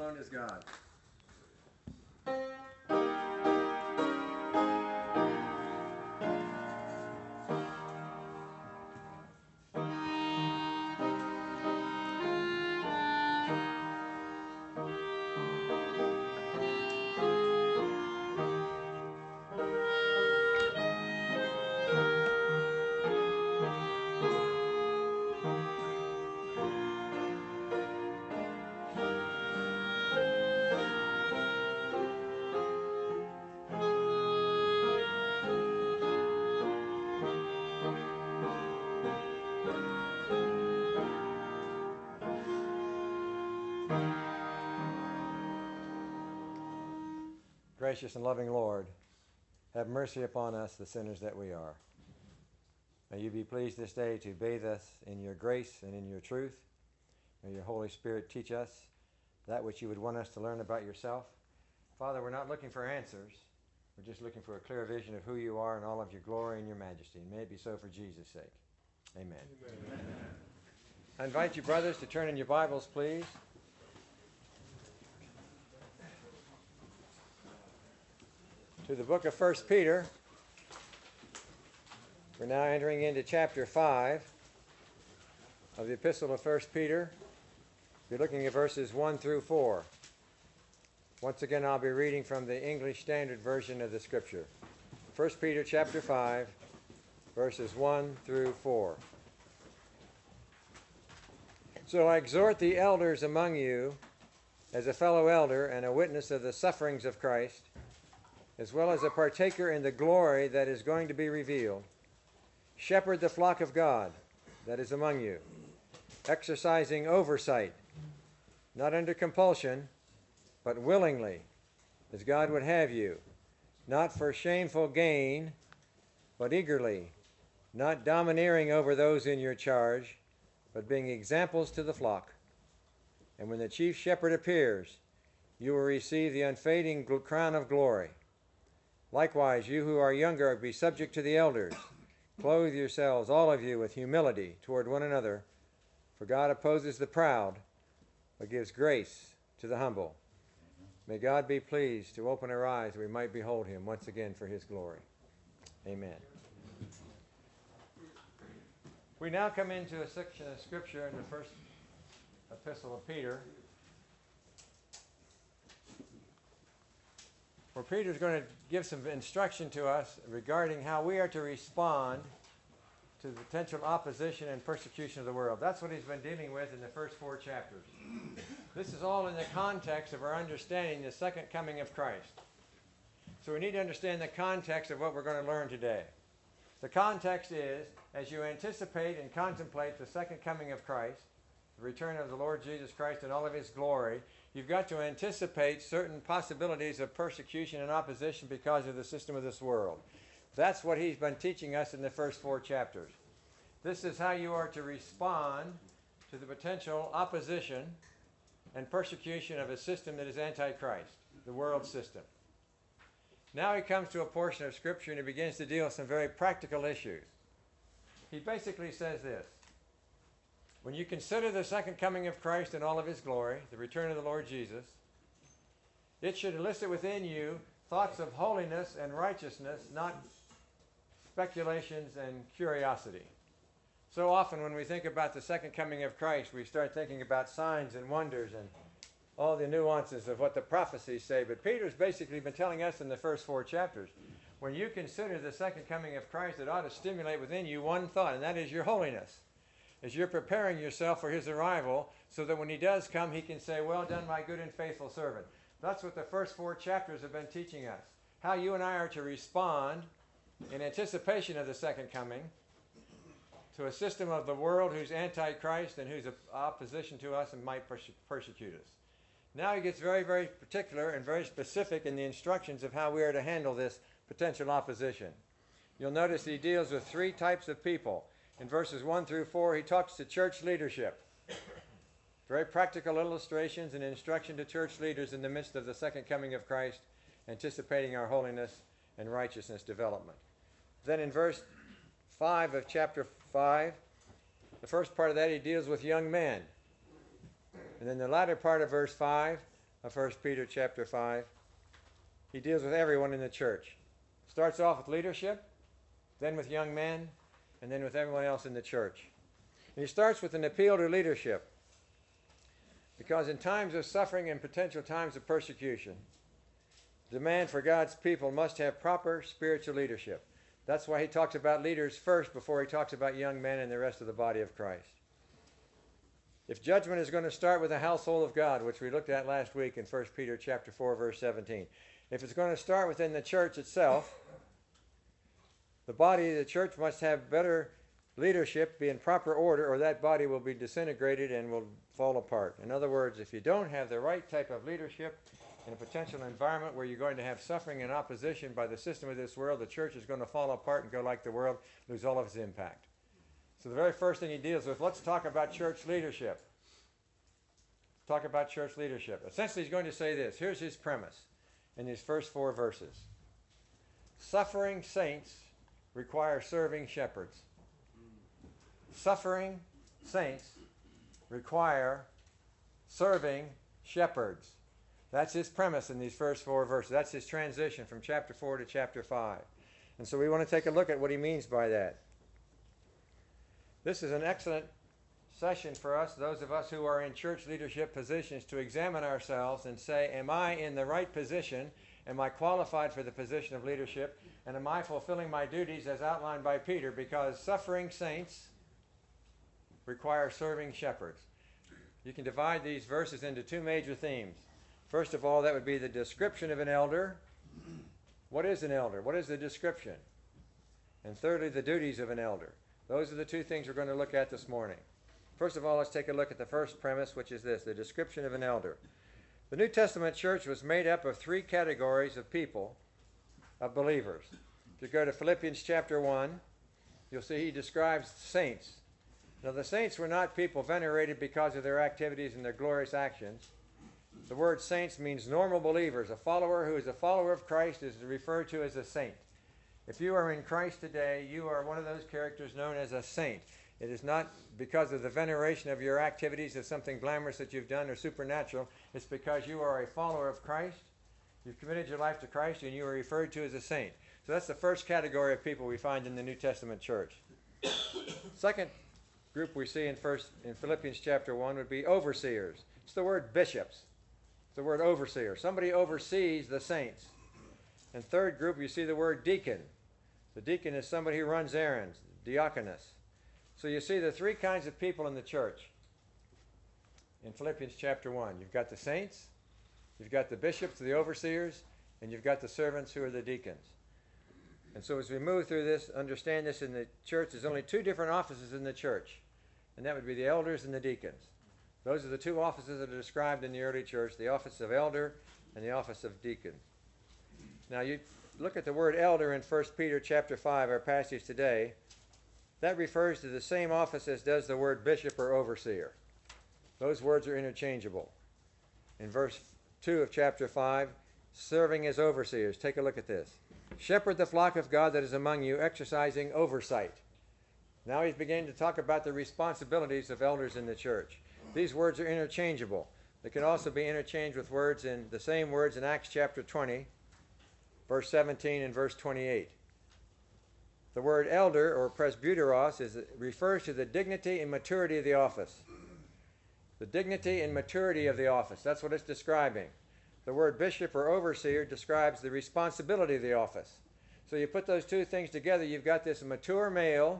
alone is God. Gracious and loving Lord, have mercy upon us, the sinners that we are. May you be pleased this day to bathe us in your grace and in your truth. May your Holy Spirit teach us that which you would want us to learn about yourself. Father, we're not looking for answers. We're just looking for a clear vision of who you are and all of your glory and your majesty. And may it be so for Jesus' sake. Amen. Amen. I invite you, brothers, to turn in your Bibles, please. To the book of 1 Peter. We're now entering into chapter 5 of the epistle of 1 Peter. We're looking at verses 1 through 4. Once again, I'll be reading from the English Standard Version of the Scripture. 1 Peter chapter 5, verses 1 through 4. So I exhort the elders among you, as a fellow elder and a witness of the sufferings of Christ, as well as a partaker in the glory that is going to be revealed. Shepherd the flock of God that is among you, exercising oversight, not under compulsion, but willingly, as God would have you, not for shameful gain, but eagerly, not domineering over those in your charge, but being examples to the flock. And when the chief shepherd appears, you will receive the unfading crown of glory. Likewise, you who are younger, be subject to the elders. Clothe yourselves, all of you, with humility toward one another, for God opposes the proud, but gives grace to the humble. May God be pleased to open our eyes that we might behold him once again for his glory. Amen. We now come into a section of Scripture in the first epistle of Peter, where Peter's going to give some instruction to us regarding how we are to respond to the potential opposition and persecution of the world. That's what he's been dealing with in the first 4 chapters. This is all in the context of our understanding the second coming of Christ. So we need to understand the context of what we're going to learn today. The context is, as you anticipate and contemplate the second coming of Christ, the return of the Lord Jesus Christ in all of his glory, you've got to anticipate certain possibilities of persecution and opposition because of the system of this world. That's what he's been teaching us in the first 4 chapters. This is how you are to respond to the potential opposition and persecution of a system that is antichrist, the world system. Now he comes to a portion of Scripture and he begins to deal with some very practical issues. He basically says this: when you consider the second coming of Christ in all of his glory, the return of the Lord Jesus, it should elicit within you thoughts of holiness and righteousness, not speculations and curiosity. So often when we think about the second coming of Christ, we start thinking about signs and wonders and all the nuances of what the prophecies say. But Peter's basically been telling us in the first 4 chapters, when you consider the second coming of Christ, it ought to stimulate within you one thought, and that is your holiness. As you're preparing yourself for his arrival, so that when he does come, he can say, "Well done, my good and faithful servant." That's what the first 4 chapters have been teaching us. How you and I are to respond in anticipation of the second coming to a system of the world who's antichrist and who's opposition to us and might persecute us. Now he gets very, very particular and very specific in the instructions of how we are to handle this potential opposition. You'll notice he deals with 3 types of people. In verses 1 through 4, he talks to church leadership. Very practical illustrations and instruction to church leaders in the midst of the second coming of Christ, anticipating our holiness and righteousness development. Then in verse 5 of chapter 5, the first part of that he deals with young men. And then the latter part of verse 5 of 1 Peter chapter 5. He deals with everyone in the church. Starts off with leadership, then with young men, and then with everyone else in the church. And he starts with an appeal to leadership. Because in times of suffering and potential times of persecution, demand for God's people must have proper spiritual leadership. That's why he talks about leaders first before he talks about young men and the rest of the body of Christ. If judgment is going to start with the household of God, which we looked at last week in 1 Peter chapter 4, verse 17, if it's going to start within the church itself, the body of the church must have better leadership, be in proper order, or that body will be disintegrated and will fall apart. In other words, if you don't have the right type of leadership in a potential environment where you're going to have suffering and opposition by the system of this world, the church is going to fall apart and go like the world, lose all of its impact. So the very first thing he deals with, let's talk about church leadership. Talk about church leadership. Essentially, he's going to say this. Here's his premise in these first 4 verses. Suffering saints require serving shepherds. Suffering saints require serving shepherds. That's his premise in these first 4 verses. That's his transition from chapter 4 to chapter 5. And so we want to take a look at what he means by that. This is an excellent session for us, those of us who are in church leadership positions, to examine ourselves and say, am I in the right position? Am I qualified for the position of leadership? And am I fulfilling my duties as outlined by Peter? Because suffering saints require serving shepherds. You can divide these verses into 2 major themes. First of all, that would be the description of an elder. What is an elder? What is the description? And thirdly, the duties of an elder. Those are the 2 things we're going to look at this morning. First of all, let's take a look at the first premise, which is this, the description of an elder. The New Testament church was made up of 3 categories of people, of believers. If you go to Philippians chapter 1, you'll see he describes saints. Now, the saints were not people venerated because of their activities and their glorious actions. The word saints means normal believers. A follower who is a follower of Christ is referred to as a saint. If you are in Christ today, you are one of those characters known as a saint. It is not because of the veneration of your activities as something glamorous that you've done or supernatural. It's because you are a follower of Christ. You've committed your life to Christ and you are referred to as a saint. So that's the first category of people we find in the New Testament church. Second group we see in Philippians chapter 1 would be overseers. It's the word bishops. It's the word overseer. Somebody oversees the saints. And third group, you see the word deacon. The deacon is somebody who runs errands, diakonos. So you see the 3 kinds of people in the church in Philippians chapter 1. You've got the saints, you've got the bishops, the overseers, and you've got the servants who are the deacons. And so as we move through this, understand this in the church, there's only 2 different offices in the church, and that would be the elders and the deacons. Those are the 2 offices that are described in the early church, the office of elder and the office of deacon. Now you look at the word elder in 1 Peter chapter 5, our passage today. That refers to the same office as does the word bishop or overseer. Those words are interchangeable. In verse 2 of chapter 5, serving as overseers. Take a look at this. Shepherd the flock of God that is among you, exercising oversight. Now he's beginning to talk about the responsibilities of elders in the church. These words are interchangeable. They can also be interchanged with words in the same words in Acts chapter 20, verse 17 and verse 28. The word elder or presbyteros refers to the dignity and maturity of the office. The dignity and maturity of the office. That's what it's describing. The word bishop or overseer describes the responsibility of the office. So you put those 2 things together, you've got this mature male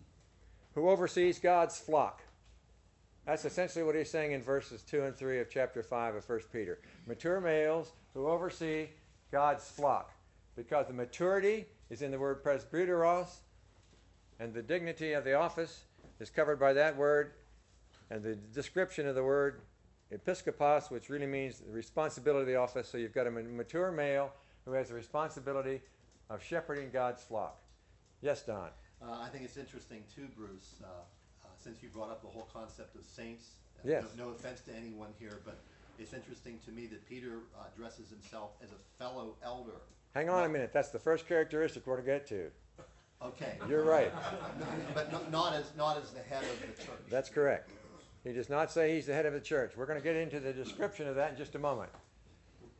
who oversees God's flock. That's essentially what he's saying in verses 2 and 3 of chapter 5 of 1 Peter. Mature males who oversee God's flock. Because the maturity is in the word presbyteros, and the dignity of the office is covered by that word, and the description of the word episkopos, which really means the responsibility of the office. So you've got a mature male who has the responsibility of shepherding God's flock. Yes, Don? I think it's interesting too, Bruce, since you brought up the whole concept of saints. Yes. No offense to anyone here, but it's interesting to me that Peter addresses himself as a fellow elder. Hang on a minute. That's the first characteristic we're going to get to. Okay. You're right. But not as the head of the church. That's correct. He does not say he's the head of the church. We're going to get into the description of that in just a moment.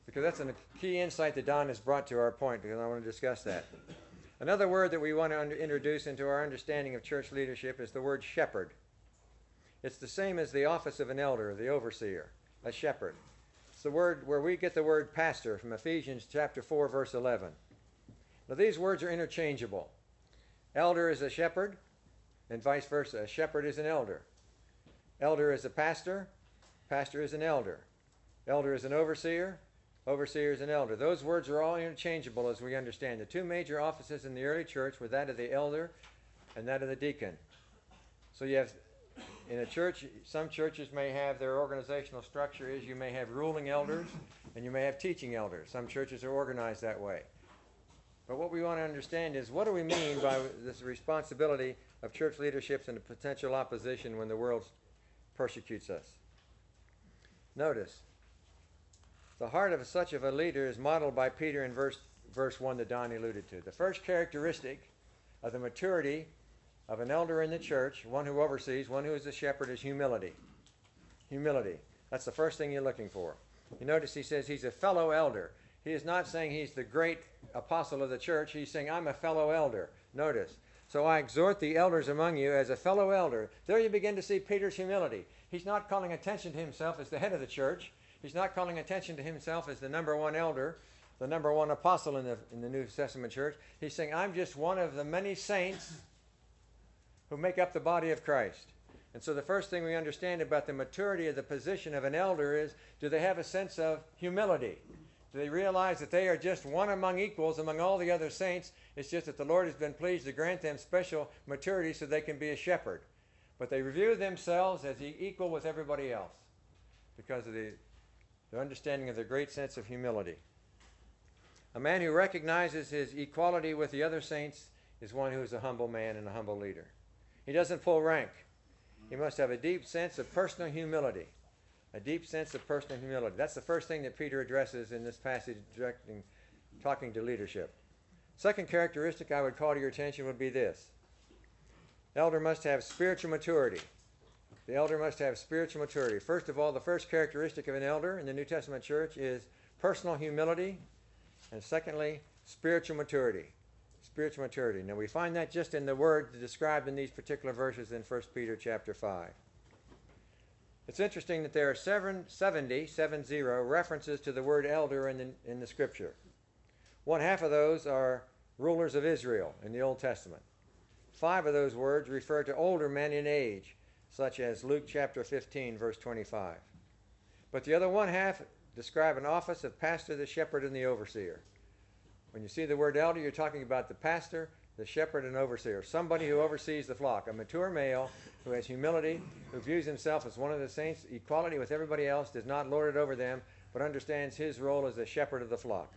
because that's a key insight that Don has brought to our point, because I want to discuss that. Another word that we want to introduce into our understanding of church leadership is the word shepherd. It's the same as the office of an elder, the overseer, a shepherd. It's the word where we get the word pastor from Ephesians chapter 4, verse 11. Now these words are interchangeable. Elder is a shepherd, and vice versa. A shepherd is an elder. Elder is a pastor, pastor is an elder. Elder is an overseer, overseer is an elder. Those words are all interchangeable as we understand. The two major offices in the early church were that of the elder and that of the deacon. So you have, in a church, some churches may have their organizational structure is you may have ruling elders and you may have teaching elders. Some churches are organized that way. But what we want to understand is, what do we mean by this responsibility of church leadership and the potential opposition when the world persecutes us? Notice, the heart of such of a leader is modeled by Peter in verse 1 that Don alluded to. The first characteristic of the maturity of an elder in the church, one who oversees, one who is a shepherd, is humility. Humility. That's the first thing you're looking for. You notice he says he's a fellow elder. He is not saying he's the great apostle of the church. He's saying, I'm a fellow elder. Notice. So I exhort the elders among you as a fellow elder. There you begin to see Peter's humility. He's not calling attention to himself as the head of the church. He's not calling attention to himself as the number one elder, the number one apostle in the New Testament church. He's saying, I'm just one of the many saints who make up the body of Christ. And so the first thing we understand about the maturity of the position of an elder is, do they have a sense of humility? Do they realize that they are just one among equals among all the other saints? It's just that the Lord has been pleased to grant them special maturity so they can be a shepherd. But they review themselves as equal with everybody else because of their understanding of their great sense of humility. A man who recognizes his equality with the other saints is one who is a humble man and a humble leader. He doesn't pull rank. He must have a deep sense of personal humility. A deep sense of personal humility. That's the first thing that Peter addresses in this passage, talking to leadership. Second characteristic I would call to your attention would be this. Elder must have spiritual maturity. The elder must have spiritual maturity. First of all, the first characteristic of an elder in the New Testament church is personal humility, and secondly, spiritual maturity. Spiritual maturity. Now we find that just in the word described in these particular verses in 1 Peter chapter 5. It's interesting that there are 70 references to the word elder in the scripture. One half of those are rulers of Israel in the Old Testament. 5 of those words refer to older men in age, such as Luke chapter 15, verse 25. But the other one half describe an office of pastor, the shepherd, and the overseer. When you see the word elder, you're talking about the pastor, the shepherd, and overseer, somebody who oversees the flock, a mature male who has humility, who views himself as one of the saints, equality with everybody else, does not lord it over them, but understands his role as the shepherd of the flock.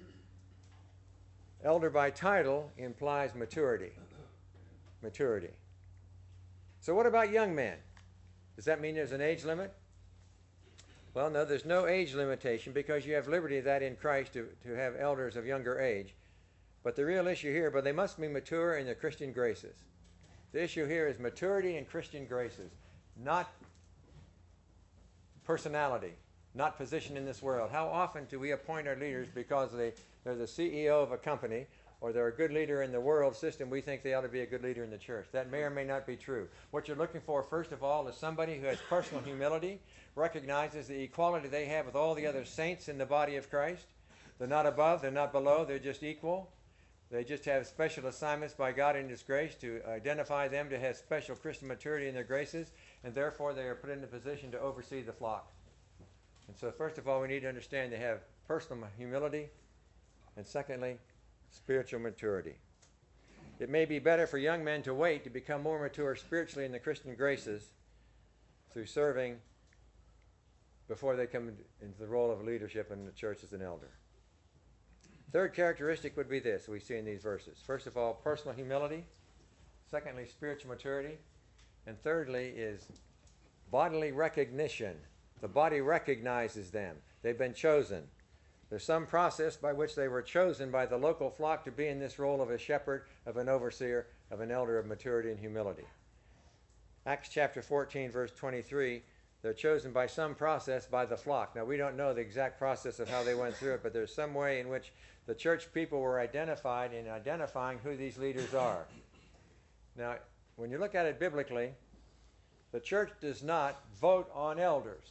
Elder by title implies maturity. Maturity. So what about young men? Does that mean there's an age limit? Well, no, there's no age limitation because you have liberty of that in Christ to have elders of younger age. But the real issue here, but they must be mature in their Christian graces. The issue here is maturity in Christian graces, not personality, not position in this world. How often do we appoint our leaders because they're the CEO of a company or they're a good leader in the world system? We think they ought to be a good leader in the church. That may or may not be true. What you're looking for, first of all, is somebody who has personal humility, recognizes the equality they have with all the other saints in the body of Christ. They're not above, they're not below, they're just equal. They just have special assignments by God in His grace to identify them to have special Christian maturity in their graces, and therefore they are put in a position to oversee the flock. And so first of all, we need to understand they have personal humility, and secondly, spiritual maturity. It may be better for young men to wait to become more mature spiritually in the Christian graces through serving before they come into the role of leadership in the church as an elder. Third characteristic would be this we see in these verses. First of all, personal humility. Secondly, spiritual maturity. And thirdly is bodily recognition. The body recognizes them. They've been chosen. There's some process by which they were chosen by the local flock to be in this role of a shepherd, of an overseer, of an elder of maturity and humility. Acts chapter 14, verse 23, They're chosen by some process by the flock. Now, we don't know the exact process of how they went through it, but there's some way in which the church people were identified in identifying who these leaders are. Now, when you look at it biblically, the church does not vote on elders.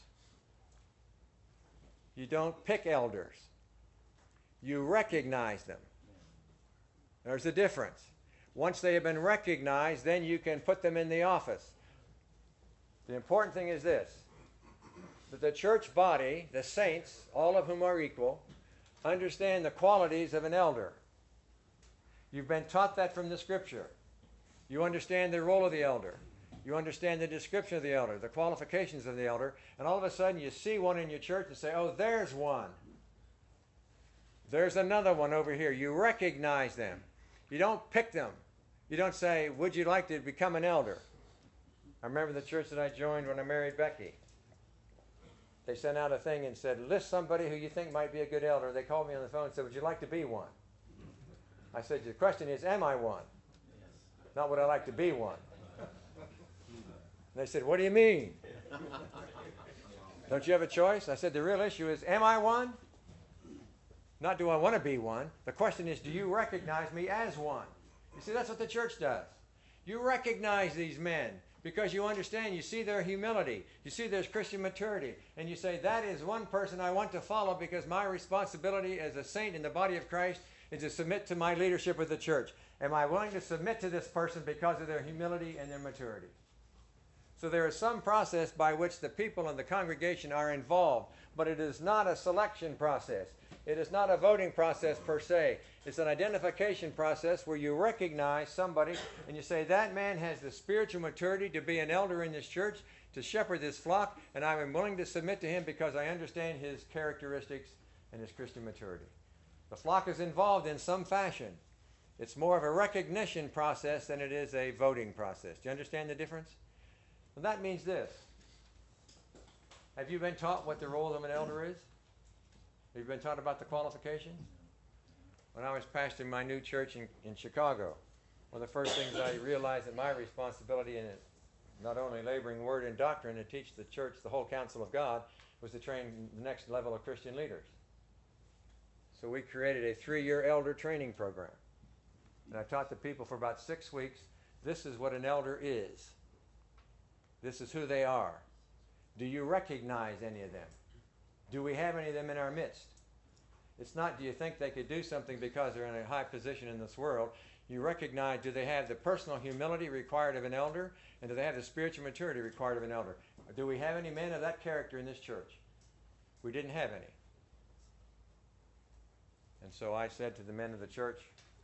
You don't pick elders. You recognize them. There's a difference. Once they have been recognized, then you can put them in the office. The important thing is this, that the church body, the saints, all of whom are equal, understand the qualities of an elder. You've been taught that from the Scripture. You understand the role of the elder. You understand the description of the elder, the qualifications of the elder, and all of a sudden you see one in your church and say, oh, there's one. There's another one over here. You recognize them. You don't pick them. You don't say, would you like to become an elder? I remember the church that I joined when I married Becky. They sent out a thing and said, list somebody who you think might be a good elder. They called me on the phone and said, would you like to be one? I said, the question is, am I one? Not would I like to be one. And they said, what do you mean? Don't you have a choice? I said, the real issue is, am I one? Not do I want to be one. The question is, do you recognize me as one? You see, that's what the church does. You recognize these men because you understand, you see their humility, you see their Christian maturity, and you say, that is one person I want to follow because my responsibility as a saint in the body of Christ is to submit to my leadership of the church. Am I willing to submit to this person because of their humility and their maturity? So there is some process by which the people in the congregation are involved, but it is not a selection process. It is not a voting process per se. It's an identification process where you recognize somebody and you say, that man has the spiritual maturity to be an elder in this church, to shepherd this flock, and I am willing to submit to him because I understand his characteristics and his Christian maturity. The flock is involved in some fashion. It's more of a recognition process than it is a voting process. Do you understand the difference? And that means this. Have you been taught what the role of an elder is? Have you been taught about the qualifications? When I was pastoring my new church in Chicago, one of the first things I realized that my responsibility in it, not only laboring word and doctrine to teach the church the whole counsel of God, was to train the next level of Christian leaders. So we created a 3-year elder training program. And I taught the people for about 6 weeks, this is what an elder is. This is who they are. Do you recognize any of them? Do we have any of them in our midst? It's not, do you think they could do something because they're in a high position in this world? You recognize, do they have the personal humility required of an elder? And do they have the spiritual maturity required of an elder? Do we have any men of that character in this church? We didn't have any. And so I said to the men of the church,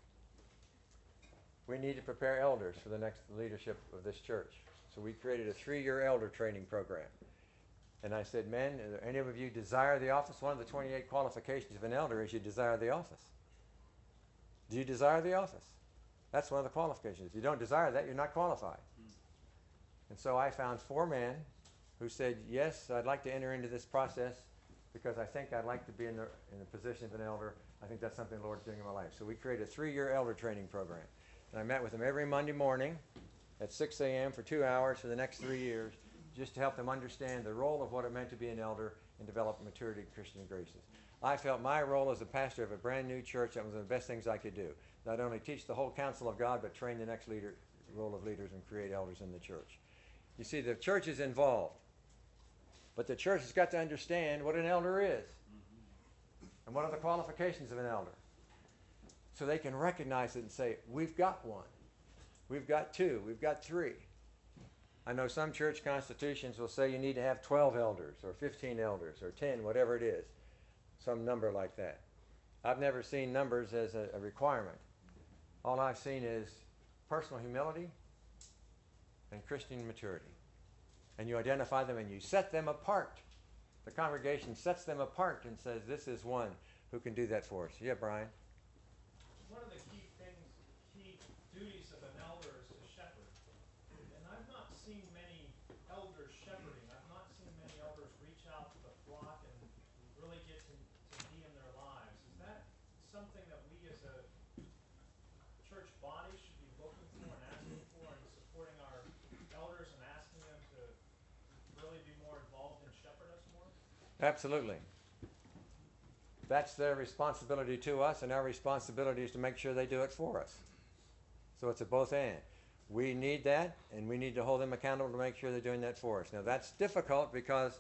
we need to prepare elders for the next leadership of this church. So we created a 3-year elder training program. And I said, men, are there any of you desire the office? One of the 28 qualifications of an elder is you desire the office. Do you desire the office? That's one of the qualifications. If you don't desire that, you're not qualified. And so I found 4 men who said, yes, I'd like to enter into this process because I think I'd like to be in the position of an elder. I think that's something the Lord's doing in my life. So we created a 3-year elder training program. And I met with them every Monday morning at 6 a.m. for 2 hours for the next 3 years, just to help them understand the role of what it meant to be an elder and develop maturity in Christian graces. I felt my role as a pastor of a brand new church, that was one of the best things I could do. Not only teach the whole counsel of God, but train the next role of leaders and create elders in the church. You see, the church is involved, but the church has got to understand what an elder is and what are the qualifications of an elder, so they can recognize it and say, we've got one, we've got 2, we've got 3. I know some church constitutions will say you need to have 12 elders or 15 elders or 10, whatever it is, some number like that. I've never seen numbers as a requirement. All I've seen is personal humility and Christian maturity. And you identify them and you set them apart. The congregation sets them apart and says, this is one who can do that for us. Yeah, Brian? One of the key duties of an elder is to shepherd. And I've not seen many elders shepherding. I've not seen many elders reach out to the flock and really get to be in their lives. Is that something that we as a church body should be looking for and asking for and supporting our elders and asking them to really be more involved Absolutely. That's their responsibility to us, and our responsibility is to make sure they do it for us. So it's a both and. We need that, and we need to hold them accountable to make sure they're doing that for us. Now that's difficult because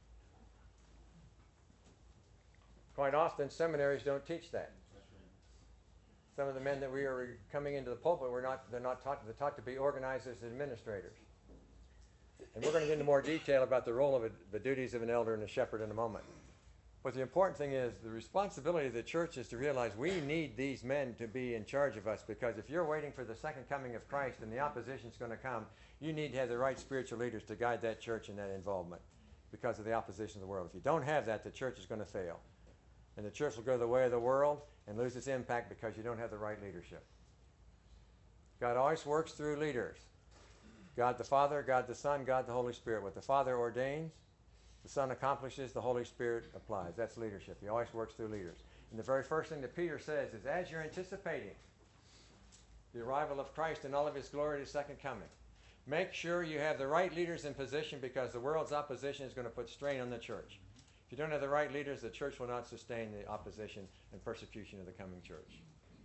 quite often seminaries don't teach that. Some of the men that we are coming into the pulpit, they're taught to be organizers and administrators. And we're going to get into more detail about the role of the duties of an elder and a shepherd in a moment. But the important thing is the responsibility of the church is to realize we need these men to be in charge of us, because if you're waiting for the second coming of Christ and the opposition is going to come, you need to have the right spiritual leaders to guide that church in that involvement because of the opposition of the world. If you don't have that, the church is going to fail. And the church will go the way of the world and lose its impact because you don't have the right leadership. God always works through leaders. God the Father, God the Son, God the Holy Spirit. What the Father ordains, the Son accomplishes, the Holy Spirit applies. That's leadership. He always works through leaders. And the very first thing that Peter says is, as you're anticipating the arrival of Christ in all of his glory at his second coming, make sure you have the right leaders in position, because the world's opposition is going to put strain on the church. If you don't have the right leaders, the church will not sustain the opposition and persecution of the coming church.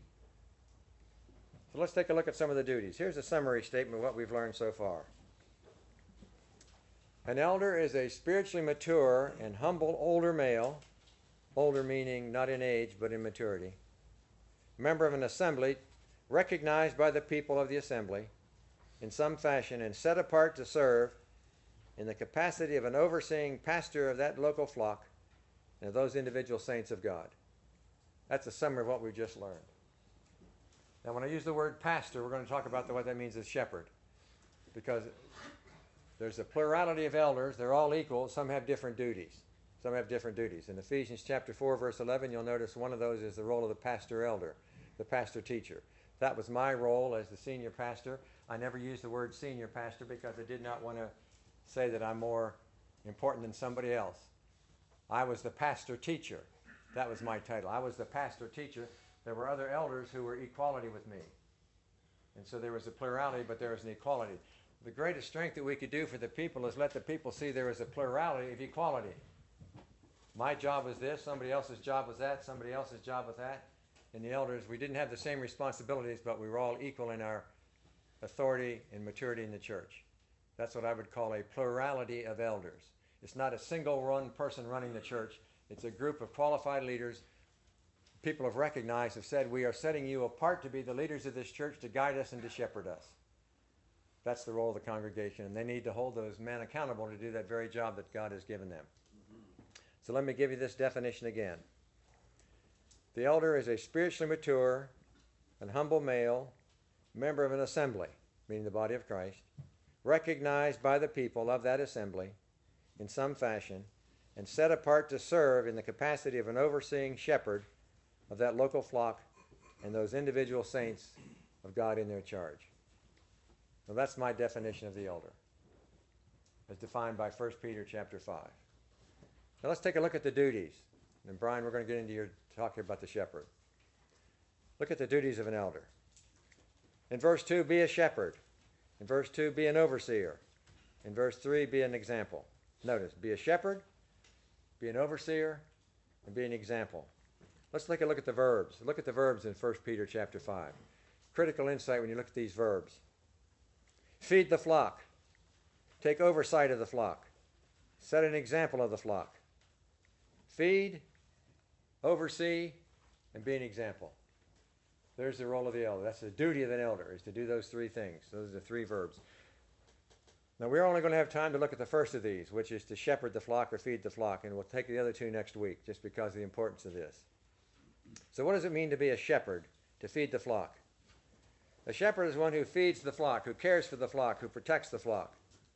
So let's take a look at some of the duties. Here's a summary statement of what we've learned so far. An elder is a spiritually mature and humble older male, older meaning not in age but in maturity, member of an assembly recognized by the people of the assembly in some fashion and set apart to serve in the capacity of an overseeing pastor of that local flock and of those individual saints of God. That's a summary of what we've just learned. Now, when I use the word pastor, we're going to talk about what that means as shepherd, because there's a plurality of elders. They're all equal. Some have different duties. Some have different duties. In Ephesians chapter 4, verse 11, you'll notice one of those is the role of the pastor elder, the pastor teacher. That was my role as the senior pastor. I never used the word senior pastor because I did not want to say that I'm more important than somebody else. I was the pastor teacher. That was my title. I was the pastor teacher. There were other elders who were equality with me. And so there was a plurality, but there was an equality. The greatest strength that we could do for the people is let the people see there is a plurality of equality. My job was this, somebody else's job was that, somebody else's job was that. And the elders, we didn't have the same responsibilities, but we were all equal in our authority and maturity in the church. That's what I would call a plurality of elders. It's not a single one person running the church. It's a group of qualified leaders. People have recognized, have said, we are setting you apart to be the leaders of this church, to guide us and to shepherd us. That's the role of the congregation, and they need to hold those men accountable to do that very job that God has given them. So let me give you this definition again. The elder is a spiritually mature and humble male, member of an assembly, meaning the body of Christ, recognized by the people of that assembly in some fashion, and set apart to serve in the capacity of an overseeing shepherd of that local flock and those individual saints of God in their charge. Now that's my definition of the elder, as defined by 1 Peter chapter 5. Now let's take a look at the duties. And Brian, we're going to get into your talking about the shepherd. Look at the duties of an elder. In verse 2, be a shepherd. In verse 2, be an overseer. In verse 3, be an example. Notice, be a shepherd, be an overseer, and be an example. Let's take a look at the verbs. Look at the verbs in 1 Peter chapter 5. Critical insight when you look at these verbs. Feed the flock. Take oversight of the flock. Set an example of the flock. Feed, oversee, and be an example. There's the role of the elder. That's the duty of an elder, is to do those three things. Those are the three verbs. Now, we're only going to have time to look at the first of these, which is to shepherd the flock or feed the flock, and we'll take the other two next week, just because of the importance of this. So what does it mean to be a shepherd, to feed the flock? A shepherd is one who feeds the flock, who cares for the flock, who protects the flock.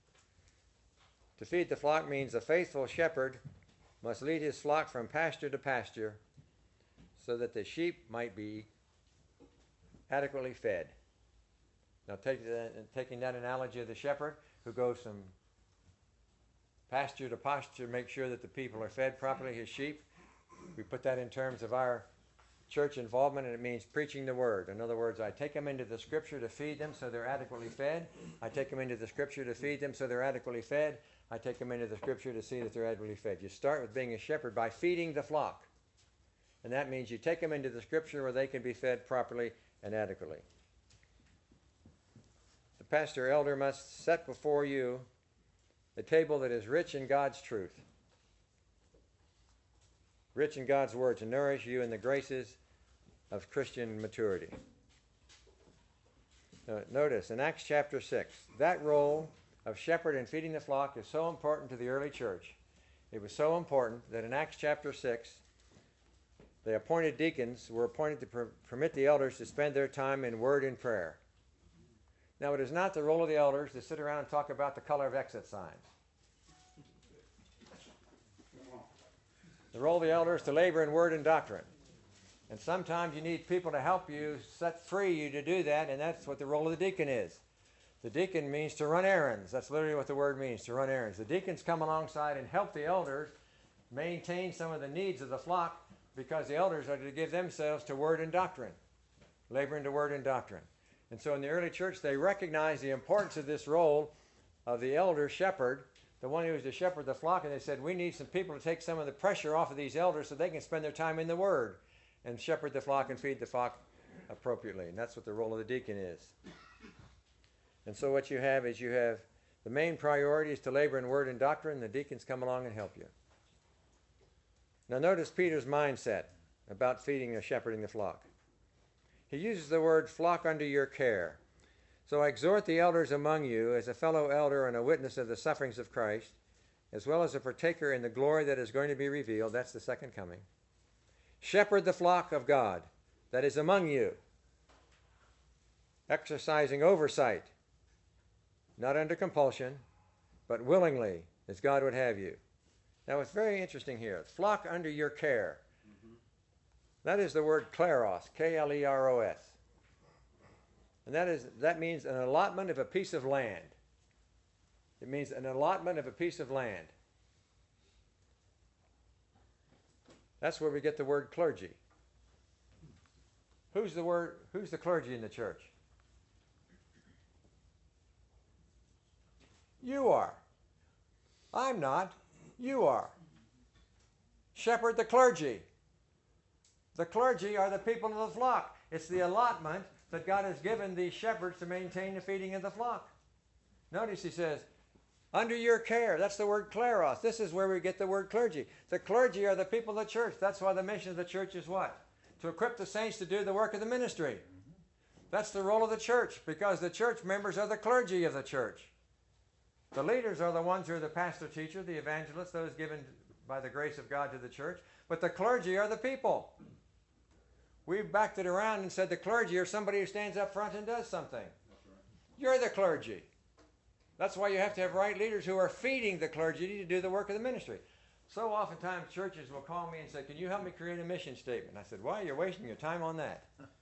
To feed the flock means a faithful shepherd must lead his flock from pasture to pasture so that the sheep might be adequately fed. Now, taking that analogy of the shepherd who goes from pasture to pasture to make sure that the people are fed properly, his sheep, we put that in terms of our church involvement, and it means preaching the word. In other words, I take them into the scripture to feed them so they're adequately fed. I take them into the scripture to feed them so they're adequately fed. I take them into the Scripture to see that they're adequately fed. You start with being a shepherd by feeding the flock. And that means you take them into the Scripture where they can be fed properly and adequately. The pastor elder must set before you a table that is rich in God's truth, rich in God's Word, to nourish you in the graces of Christian maturity. Now, notice, in Acts chapter 6, that role of shepherd and feeding the flock is so important to the early church. It was so important that in Acts chapter 6, the appointed deacons were appointed to permit the elders to spend their time in word and prayer. Now, it is not the role of the elders to sit around and talk about the color of exit signs. The role of the elders is to labor in word and doctrine. And sometimes you need people to help you, set free you to do that, and that's what the role of the deacon is. The deacon means to run errands. That's literally what the word means, to run errands. The deacons come alongside and help the elders maintain some of the needs of the flock, because the elders are to give themselves to word and doctrine, labor into word and doctrine. And so in the early church, they recognized the importance of this role of the elder shepherd, the one who was to shepherd the flock, and they said, we need some people to take some of the pressure off of these elders so they can spend their time in the Word and shepherd the flock and feed the flock appropriately. And that's what the role of the deacon is. And so what you have is the main priority is to labor in word and doctrine. The deacons come along and help you. Now notice Peter's mindset about feeding or shepherding the flock. He uses the word flock under your care. So I exhort the elders among you as a fellow elder and a witness of the sufferings of Christ, as well as a partaker in the glory that is going to be revealed. That's the second coming. Shepherd the flock of God that is among you, exercising oversight, not under compulsion, but willingly, as God would have you. Now it's very interesting here. Flock under your care. That is the word kleros, K-L-E-R-O-S. And that means an allotment of a piece of land. It means an allotment of a piece of land. That's where we get the word clergy. Who's the clergy in the church? You are. I'm not. You are. Shepherd the clergy. The clergy are the people of the flock. It's the allotment that God has given these shepherds to maintain the feeding of the flock. Notice he says, under your care. That's the word kleros. This is where we get the word clergy. The clergy are the people of the church. That's why the mission of the church is what? To equip the saints to do the work of the ministry. That's the role of the church, because the church members are the clergy of the church. The leaders are the ones who are the pastor, teacher, the evangelist, those given by the grace of God to the church. But the clergy are the people. We've backed it around and said the clergy are somebody who stands up front and does something. That's right. You're the clergy. That's why you have to have right leaders who are feeding the clergy to do the work of the ministry. So oftentimes churches will call me and say, can you help me create a mission statement? I said, why? You're wasting your time on that.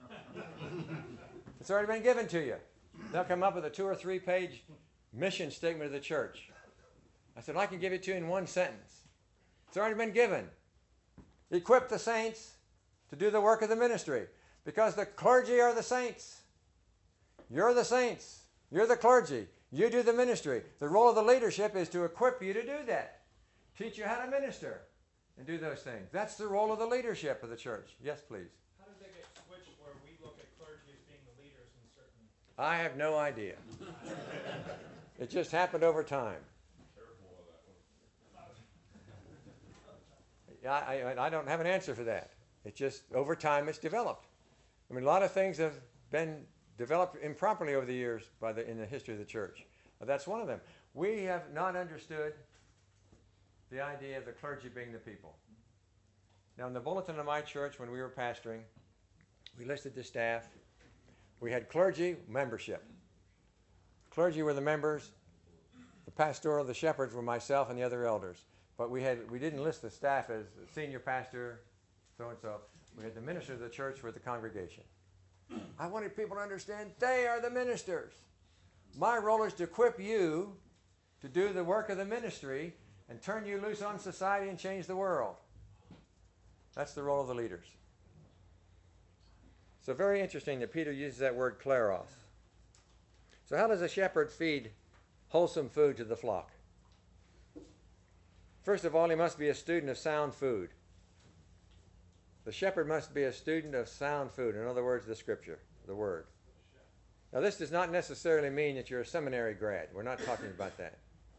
It's already been given to you. They'll come up with a 2 or 3 page mission statement of the church. I said, I can give it to you in 1 sentence. It's already been given. Equip the saints to do the work of the ministry, because the clergy are the saints. You're the saints. You're the clergy. You do the ministry. The role of the leadership is to equip you to do that. Teach you how to minister and do those things. That's the role of the leadership of the church. Yes, please. How did they get switched where we look at clergy as being the leaders in certain... I have no idea. It just happened over time. I don't have an answer for that. It's just over time it's developed. I mean, a lot of things have been developed improperly over the years in the history of the church. That's one of them. We have not understood the idea of the clergy being the people. Now, in the bulletin of my church, when we were pastoring, we listed the staff. We had clergy membership. Clergy were the members. The pastoral, the shepherds were myself and the other elders. But we didn't list the staff as senior pastor, so-and-so. We had the ministers of the church were the congregation. I wanted people to understand they are the ministers. My role is to equip you to do the work of the ministry and turn you loose on society and change the world. That's the role of the leaders. So very interesting that Peter uses that word kleros. So how does a shepherd feed wholesome food to the flock? First of all, he must be a student of sound food. The shepherd must be a student of sound food. In other words, the Scripture, the Word. Now, this does not necessarily mean that you're a seminary grad. We're not talking about that.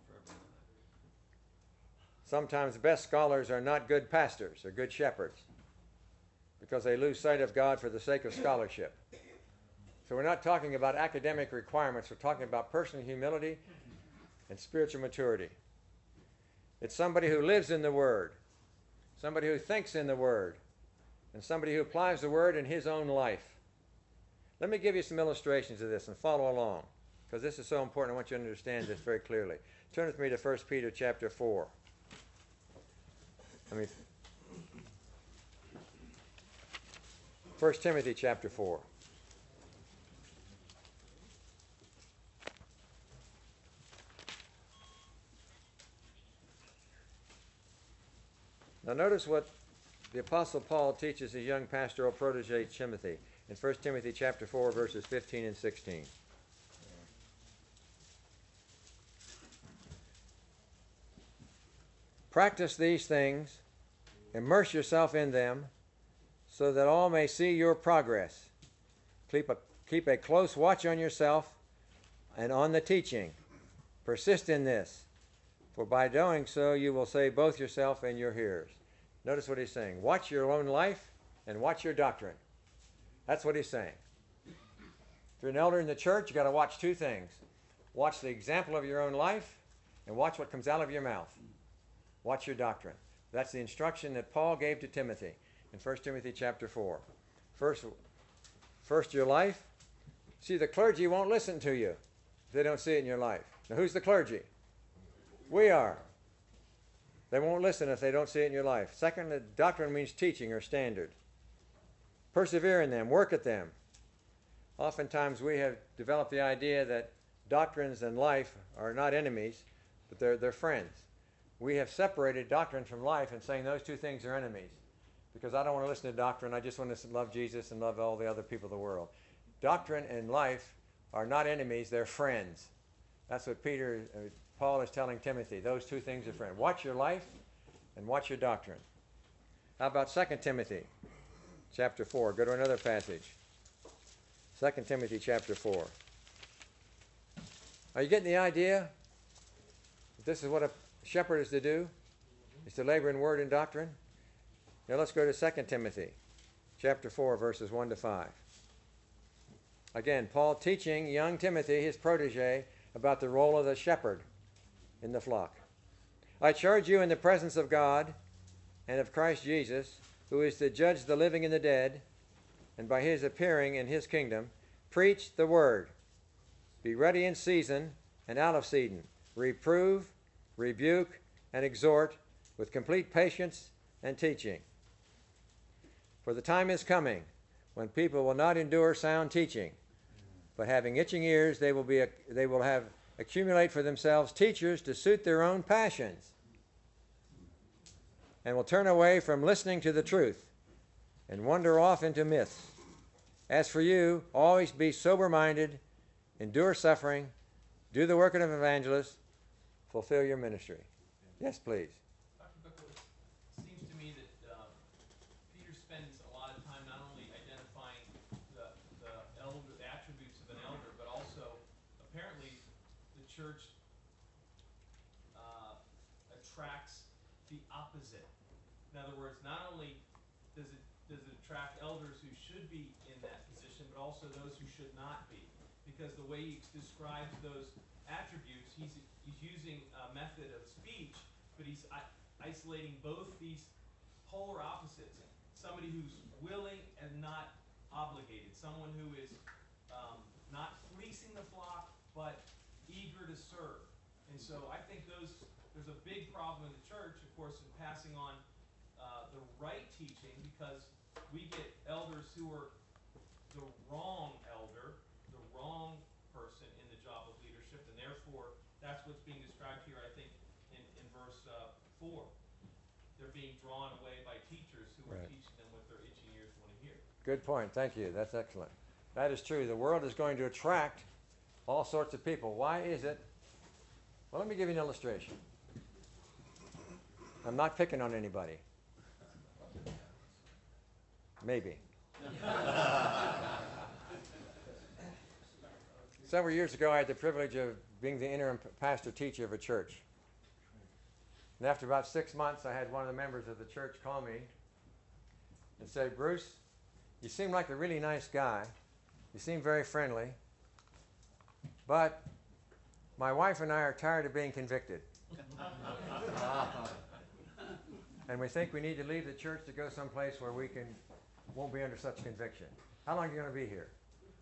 Sometimes the best scholars are not good pastors or good shepherds because they lose sight of God for the sake of scholarship. So we're not talking about academic requirements. We're talking about personal humility and spiritual maturity. It's somebody who lives in the Word, somebody who thinks in the Word, and somebody who applies the Word in his own life. Let me give you some illustrations of this and follow along, because this is so important. I want you to understand this very clearly. Turn with me to 1 Peter chapter 4. 1 Timothy chapter 4. Now notice what the Apostle Paul teaches his young pastoral protege Timothy in 1 Timothy chapter 4, verses 15 and 16. Practice these things, immerse yourself in them, so that all may see your progress. Keep a close watch on yourself and on the teaching. Persist in this, for by doing so you will save both yourself and your hearers. Notice what he's saying. Watch your own life and watch your doctrine. That's what he's saying. If you're an elder in the church, you've got to watch two things. Watch the example of your own life and watch what comes out of your mouth. Watch your doctrine. That's the instruction that Paul gave to Timothy in 1 Timothy chapter 4. First your life. See, the clergy won't listen to you if they don't see it in your life. Now, who's the clergy? We are. They won't listen if they don't see it in your life. Second, the doctrine means teaching or standard. Persevere in them. Work at them. Oftentimes we have developed the idea that doctrines and life are not enemies, but they're friends. We have separated doctrine from life and saying those two things are enemies. Because I don't want to listen to doctrine. I just want to love Jesus and love all the other people of the world. Doctrine and life are not enemies. They're friends. That's what Paul is telling Timothy. Those two things are friends. Watch your life and watch your doctrine. How about 2 Timothy chapter 4? Go to another passage. 2 Timothy chapter 4. Are you getting the idea? This is what a shepherd is to do, is to labor in word and doctrine. Now let's go to 2 Timothy chapter 4, verses 1 to 5. Again, Paul teaching young Timothy, his protege, about the role of the shepherd in the flock. I charge you in the presence of God and of Christ Jesus, who is to judge the living and the dead, and by his appearing in his kingdom, preach the word. Be ready in season and out of season. Reprove, rebuke, and exhort with complete patience and teaching. For the time is coming when people will not endure sound teaching, but having itching ears, they will have accumulate for themselves teachers to suit their own passions, and will turn away from listening to the truth and wander off into myths. As for you, always be sober-minded, endure suffering, do the work of an evangelist, fulfill your ministry. Yes, please. Dr. Bickles, it seems to me that Peter spends a lot of time not only identifying the attributes of an elder, but also apparently the church attracts the opposite. In other words, not only does it attract elders who should be in that position, but also those who should not be. Because the way he describes those attributes, he's using a method of speech, but he's isolating both these polar opposites. Somebody who's willing and not obligated. Someone who is not fleecing the flock, but eager to serve. And so I think there's a big problem in the church, of course, in passing on the right teaching, because we get elders who are the wrong elder, the wrong person in the job of leadership, and therefore that's what's being described here, I think, in verse 4. They're being drawn away by teachers who are teaching them what their itching ears want to hear. Good point. Thank you. That's excellent. That is true. The world is going to attract all sorts of people. Why is it? Well, let me give you an illustration. I'm not picking on anybody. Maybe. Several years ago, I had the privilege of being the interim pastor teacher of a church. And after about 6 months, I had one of the members of the church call me and say, Bruce, you seem like a really nice guy. You seem very friendly. But my wife and I are tired of being convicted. And we think we need to leave the church to go someplace where we won't be under such conviction. How long are you going to be here?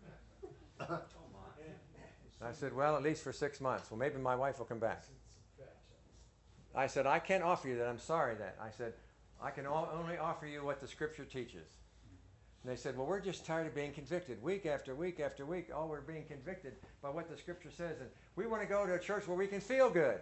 I said, well, at least for 6 months. Well, maybe my wife will come back. I said, I can't offer you that. I'm sorry that. I said, I can only offer you what the Scripture teaches. And they said, well, we're just tired of being convicted. Week after week after week, all we're being convicted by what the Scripture says. And we want to go to a church where we can feel good.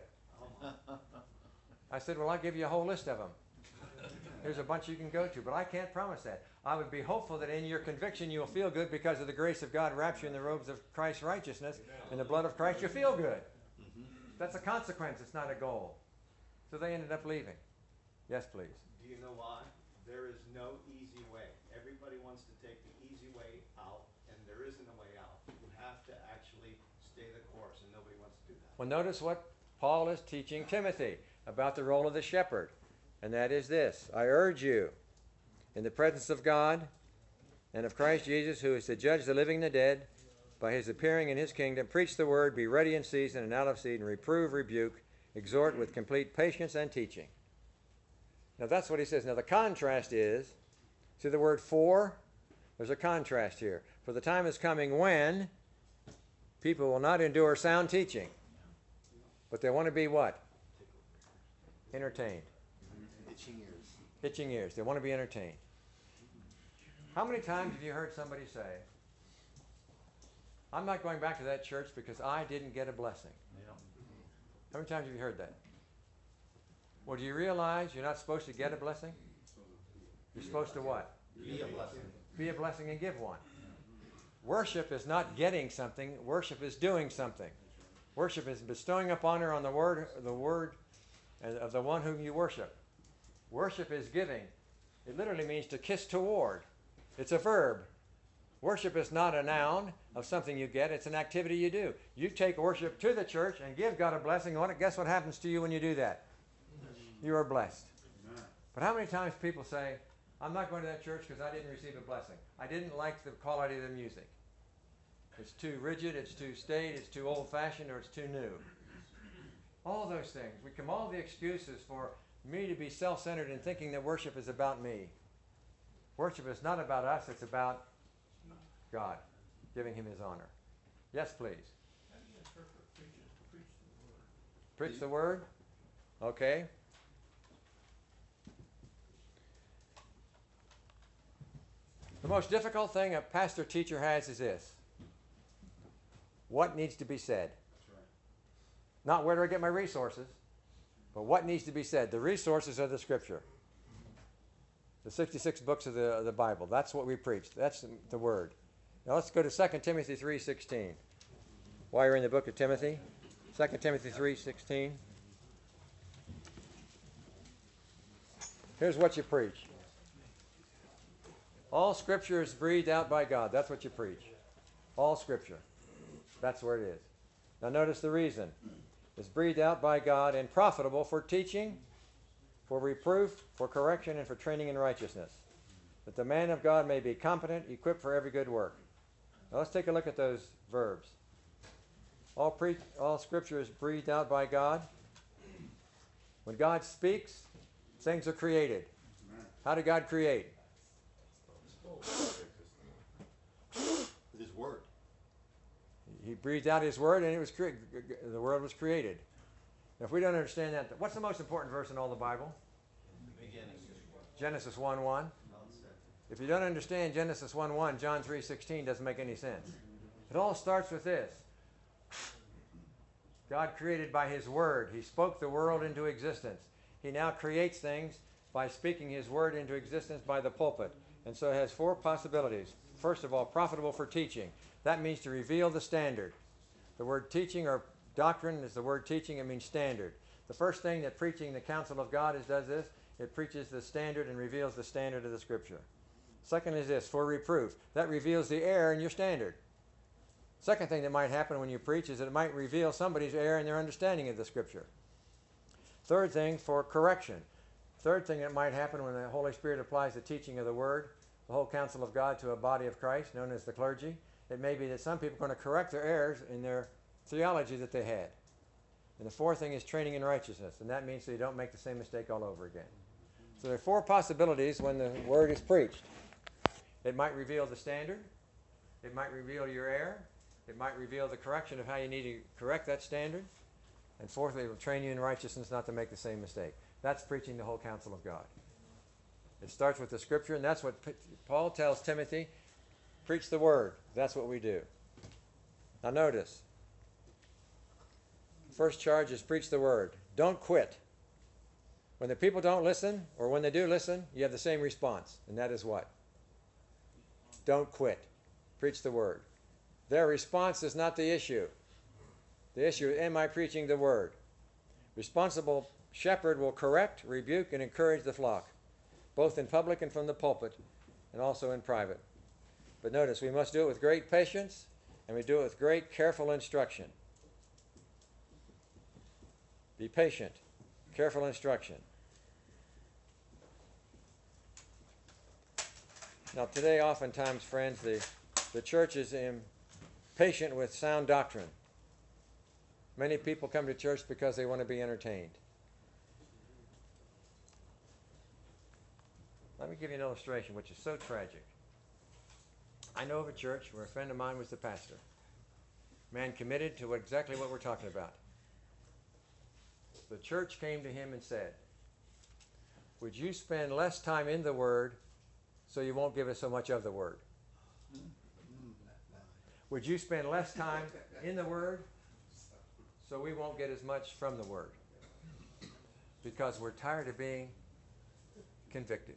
I said, well, I'll give you a whole list of them. There's a bunch you can go to, but I can't promise that. I would be hopeful that in your conviction you'll feel good because of the grace of God wraps you in the robes of Christ's righteousness. In the blood of Christ, you feel good. That's a consequence. It's not a goal. So they ended up leaving. Yes, please. Do you know why? There is no easy way. Everybody wants to take the easy way out, and there isn't a way out. You have to actually stay the course, and nobody wants to do that. Well, notice what Paul is teaching Timothy about the role of the shepherd. And that is this: I urge you, in the presence of God and of Christ Jesus, who is to judge the living and the dead, by his appearing in his kingdom, preach the word, be ready in season and out of season, reprove, rebuke, exhort with complete patience and teaching. Now that's what he says. Now the contrast is, see the word for? There's a contrast here. For the time is coming when people will not endure sound teaching, but they want to be what? Entertained. Itching ears. Itching ears. They want to be entertained. How many times have you heard somebody say, I'm not going back to that church because I didn't get a blessing? How many times have you heard that? Well, do you realize you're not supposed to get a blessing? You're supposed to what? Be a blessing. Be a blessing and give one. Worship is not getting something. Worship is doing something. Worship is bestowing up honor on the word of the one whom you worship. Worship is giving. It literally means to kiss toward. It's a verb. Worship is not a noun of something you get. It's an activity you do. You take worship to the church and give God a blessing on it. Guess what happens to you when you do that? You are blessed. But how many times people say, I'm not going to that church because I didn't receive a blessing. I didn't like the quality of the music. It's too rigid, it's too staid, it's too old-fashioned, or it's too new. All those things. We come all the excuses for me to be self-centered and thinking that worship is about me. Worship is not about us, it's about God, giving him his honor. Yes, please. How do you interpret preach the word? Preach the word? Okay. The most difficult thing a pastor-teacher has is this. What needs to be said? Not where do I get my resources, but what needs to be said. The resources are the Scripture. The 66 books of the Bible. That's what we preach. That's the Word. Now let's go to 2 Timothy 3:16. While you're in the book of Timothy, 2 Timothy 3:16. Here's what you preach. All Scripture is breathed out by God. That's what you preach. All Scripture. That's where it is. Now notice the reason. It's breathed out by God and profitable for teaching, for reproof, for correction, and for training in righteousness, that the man of God may be competent, equipped for every good work. Now let's take a look at those verbs. All Scripture is breathed out by God. When God speaks, things are created. How did God create? With his word. He breathed out his word and it was the world was created. Now, if we don't understand that, what's the most important verse in all the Bible? The beginning. Genesis 1:1. If you don't understand Genesis 1:1, John 3:16 doesn't make any sense. It all starts with this. God created by his word. He spoke the world into existence. He now creates things by speaking his word into existence by the pulpit. And so it has four possibilities. First of all, profitable for teaching. That means to reveal the standard. The word teaching or doctrine is the word teaching. It means standard. The first thing that preaching the counsel of God does this, it preaches the standard and reveals the standard of the Scripture. Second is this, for reproof. That reveals the error in your standard. Second thing that might happen when you preach is that it might reveal somebody's error in their understanding of the Scripture. Third thing, for correction. Third thing that might happen when the Holy Spirit applies the teaching of the Word, the whole counsel of God, to a body of Christ, known as the clergy, it may be that some people are going to correct their errors in their theology that they had. And the fourth thing is training in righteousness, and that means so you don't make the same mistake all over again. So there are four possibilities when the Word is preached. It might reveal the standard. It might reveal your error. It might reveal the correction of how you need to correct that standard. And fourthly, it will train you in righteousness not to make the same mistake. That's preaching the whole counsel of God. It starts with the Scripture, and that's what Paul tells Timothy. Preach the Word. That's what we do. Now notice, the first charge is preach the Word. Don't quit. When the people don't listen, or when they do listen, you have the same response, and that is what? Don't quit. Preach the Word. Their response is not the issue. The issue is, am I preaching the Word? Responsible shepherd will correct, rebuke, and encourage the flock, both in public and from the pulpit, and also in private. But notice, we must do it with great patience, and we do it with great careful instruction. Be patient, careful instruction. Now today, oftentimes, friends, the church is impatient with sound doctrine. Many people come to church because they want to be entertained. Let me give you an illustration which is so tragic. I know of a church where a friend of mine was the pastor. Man committed to exactly what we're talking about. The church came to him and said, would you spend less time in the Word so you won't give us so much of the Word? Would you spend less time in the Word so we won't get as much from the Word? Because we're tired of being convicted.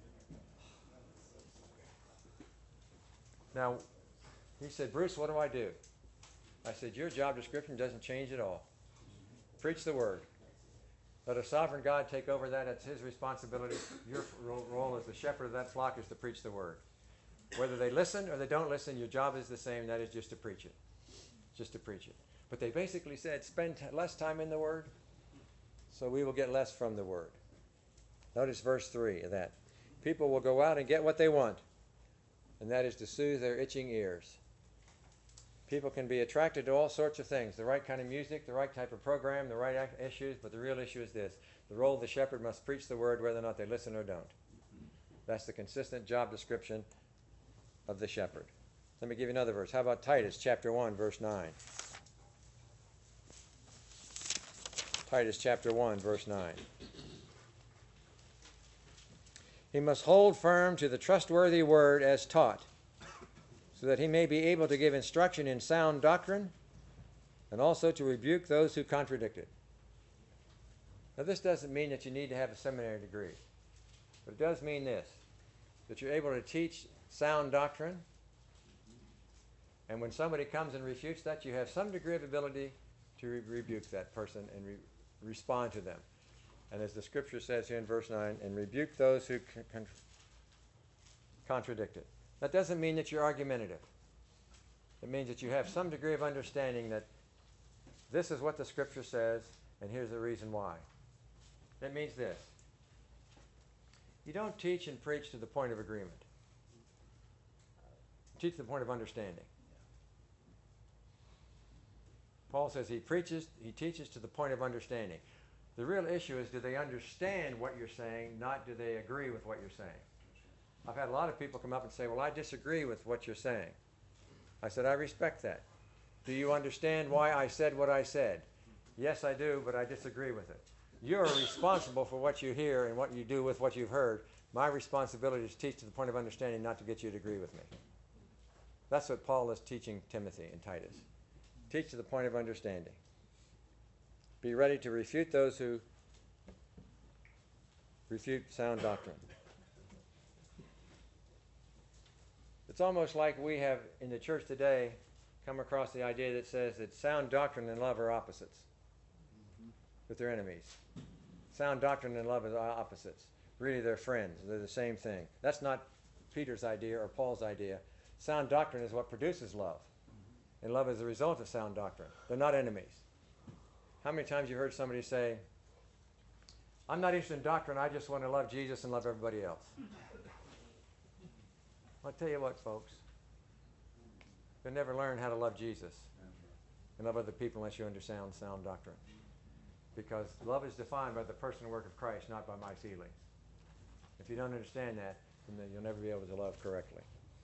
Now, he said, Bruce, what do I do? I said, your job description doesn't change at all. Preach the Word. Let a sovereign God take over that. It's His responsibility. Your role as the shepherd of that flock is to preach the Word. Whether they listen or they don't listen, your job is the same. That is just to preach it. Just to preach it. But they basically said, spend less time in the Word, so we will get less from the Word. Notice verse 3 of that. People will go out and get what they want, and that is to soothe their itching ears. People can be attracted to all sorts of things, the right kind of music, the right type of program, the right issues, but the real issue is this. The role of the shepherd must preach the Word whether or not they listen or don't. That's the consistent job description of the shepherd. Let me give you another verse. How about Titus chapter 1, verse 9? Titus chapter 1, verse 9. He must hold firm to the trustworthy word as taught, so that he may be able to give instruction in sound doctrine and also to rebuke those who contradict it. Now, this doesn't mean that you need to have a seminary degree, but it does mean this, that you're able to teach sound doctrine, and when somebody comes and refutes that, you have some degree of ability to rebuke that person and respond to them. And as the Scripture says here in verse 9, and rebuke those who contradict it. That doesn't mean that you're argumentative. It means that you have some degree of understanding that this is what the Scripture says, and here's the reason why. It means this. You don't teach and preach to the point of agreement. You teach to the point of understanding. Paul says he teaches to the point of understanding. The real issue is, do they understand what you're saying, not do they agree with what you're saying? I've had a lot of people come up and say, well, I disagree with what you're saying. I said, I respect that. Do you understand why I said what I said? Yes, I do, but I disagree with it. You're responsible for what you hear and what you do with what you've heard. My responsibility is to teach to the point of understanding, not to get you to agree with me. That's what Paul is teaching Timothy and Titus. Teach to the point of understanding. Be ready to refute those who refute sound doctrine. It's almost like we have, in the church today, come across the idea that says that sound doctrine and love are opposites, that they're enemies. Sound doctrine and love are opposites. Really, they're friends. They're the same thing. That's not Peter's idea or Paul's idea. Sound doctrine is what produces love. And love is the result of sound doctrine. They're not enemies. How many times you heard somebody say, I'm not interested in doctrine, I just want to love Jesus and love everybody else. I'll tell you what, folks. You'll never learn how to love Jesus and love other people unless you understand sound doctrine. Because love is defined by the person and work of Christ, not by my feelings. If you don't understand that, then you'll never be able to love correctly.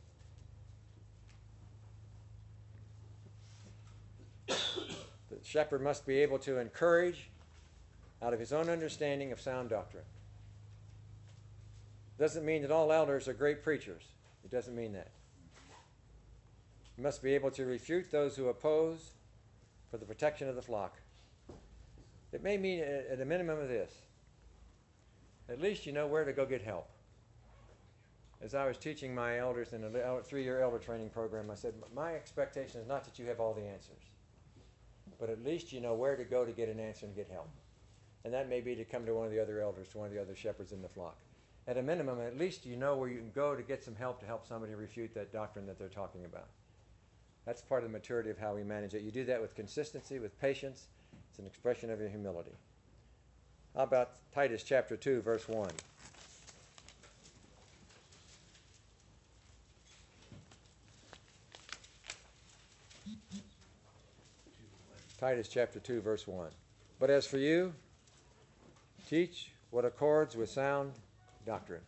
The shepherd must be able to encourage out of his own understanding of sound doctrine. Doesn't mean that all elders are great preachers. It doesn't mean that. He must be able to refute those who oppose for the protection of the flock. It may mean at a minimum of this. At least you know where to go get help. As I was teaching my elders in a 3-year elder training program, I said, my expectation is not that you have all the answers, but at least you know where to go to get an answer and get help. And that may be to come to one of the other elders, to one of the other shepherds in the flock. At a minimum, at least you know where you can go to get some help to help somebody refute that doctrine that they're talking about. That's part of the maturity of how we manage it. You do that with consistency, with patience. It's an expression of your humility. How about Titus chapter 2, verse 1? Titus chapter 2, verse 1. But as for you, teach what accords with sound doctrine.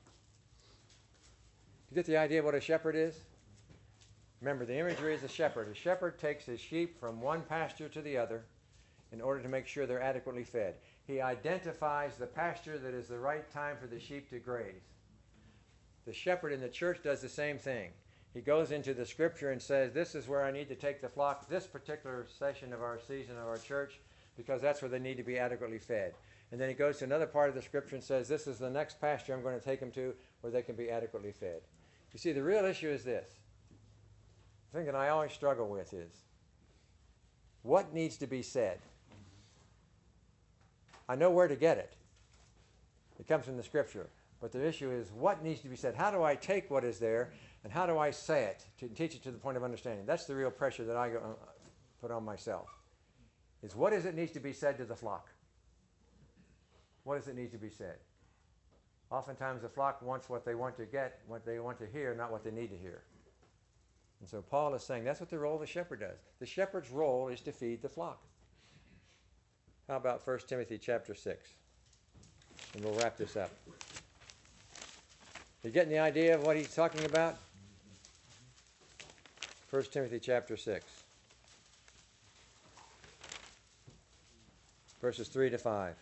You get the idea of what a shepherd is? Remember, the imagery is a shepherd. A shepherd takes his sheep from one pasture to the other in order to make sure they're adequately fed. He identifies the pasture that is the right time for the sheep to graze. The shepherd in the church does the same thing. He goes into the scripture and says, this is where I need to take the flock this particular session of our season of our church, because that's where they need to be adequately fed. And then he goes to another part of the scripture and says, this is the next pasture I'm going to take them to where they can be adequately fed. You see, the real issue is this. The thing that I always struggle with is, what needs to be said? I know where to get it. It comes from the scripture. But the issue is, what needs to be said? How do I take what is there, and how do I say it to teach it to the point of understanding? That's the real pressure that I put on myself. Is what is it needs to be said to the flock? What does it need to be said? Oftentimes the flock wants what they want to get, what they want to hear, not what they need to hear. And so Paul is saying that's what the role of the shepherd does. The shepherd's role is to feed the flock. How about 1 Timothy chapter 6? And we'll wrap this up. You getting the idea of what he's talking about? 1 Timothy chapter 6. Verses 3 to 5.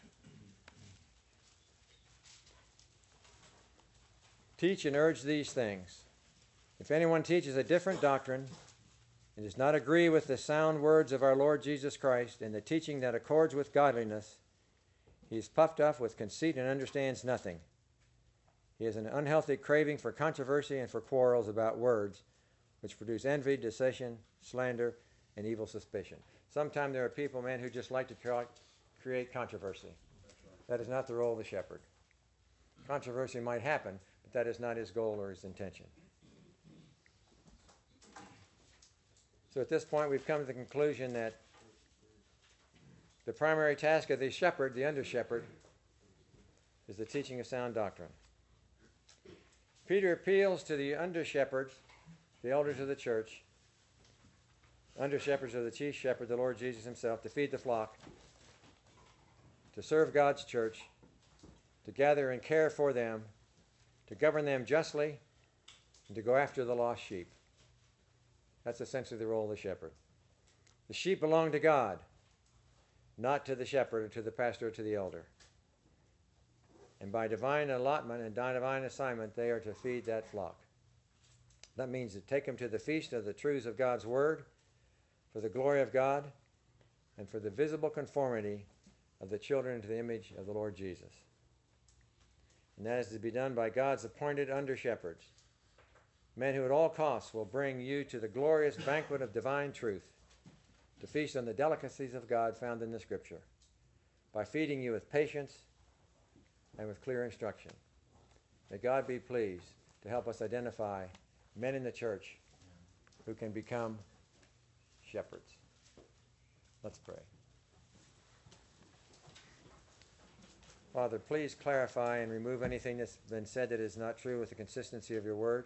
Teach and urge these things. If anyone teaches a different doctrine and does not agree with the sound words of our Lord Jesus Christ and the teaching that accords with godliness, he is puffed up with conceit and understands nothing. He has an unhealthy craving for controversy and for quarrels about words, which produce envy, dissension, slander, and evil suspicion. Sometimes there are people, man, who just like to create controversy. That is not the role of the shepherd. Controversy might happen, but that is not his goal or his intention. So at this point, we've come to the conclusion that the primary task of the shepherd, the under-shepherd, is the teaching of sound doctrine. Peter appeals to the under-shepherds, the elders of the church, under-shepherds of the chief shepherd, the Lord Jesus himself, to feed the flock, to serve God's church, to gather and care for them, to govern them justly, and to go after the lost sheep. That's essentially the role of the shepherd. The sheep belong to God, not to the shepherd or to the pastor or to the elder. And by divine allotment and divine assignment, they are to feed that flock. That means to take them to the feast of the truths of God's word, for the glory of God, and for the visible conformity of the children into the image of the Lord Jesus. And that is to be done by God's appointed under-shepherds, men who at all costs will bring you to the glorious banquet of divine truth, to feast on the delicacies of God found in the Scripture, by feeding you with patience and with clear instruction. May God be pleased to help us identify men in the church who can become shepherds. Let's pray. Father, please clarify and remove anything that's been said that is not true with the consistency of your word.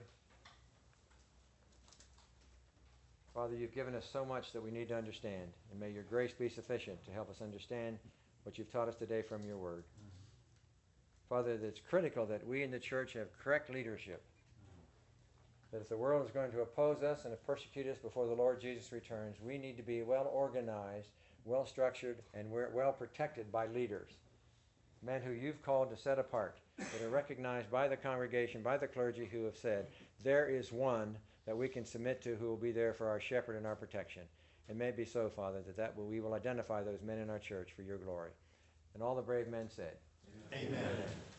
Father, you've given us so much that we need to understand, and may your grace be sufficient to help us understand what you've taught us today from your word. Father, it's critical that we in the church have correct leadership, that if the world is going to oppose us and persecute us before the Lord Jesus returns, we need to be well organized, well structured, and well protected by leaders. Men who you've called to set apart, that are recognized by the congregation, by the clergy, who have said, there is one that we can submit to who will be there for our shepherd and our protection. It may be so, Father, we will identify those men in our church for your glory. And all the brave men said, Amen. Amen.